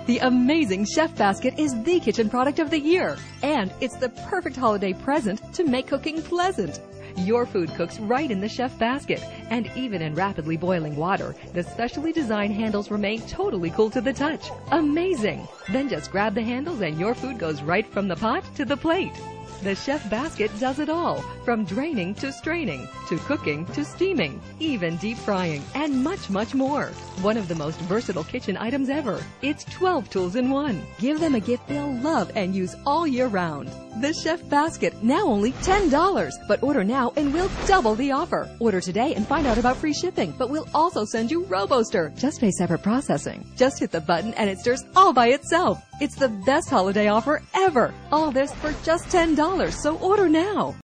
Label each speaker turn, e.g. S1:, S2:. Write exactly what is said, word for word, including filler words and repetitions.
S1: The amazing Chef Basket is the kitchen product of the year, and it's the perfect holiday present to make cooking pleasant. Your food cooks right in the Chef Basket, and even in rapidly boiling water, the specially designed handles remain totally cool to the touch. Amazing! Then just grab the handles and your food goes right from the pot to the plate. The Chef Basket does it all, from draining to straining, to cooking to steaming, even deep frying, and much, much more. One of the most versatile kitchen items ever. It's twelve tools in one. Give them a gift they'll love and use all year round. The Chef Basket, now only ten dollars. But order now and we'll double the offer. Order today and find out about free shipping, but we'll also send you RoboStir. Just pay separate processing. Just hit the button and it stirs all by itself. It's the best holiday offer ever. All this for just ten dollars, so order now.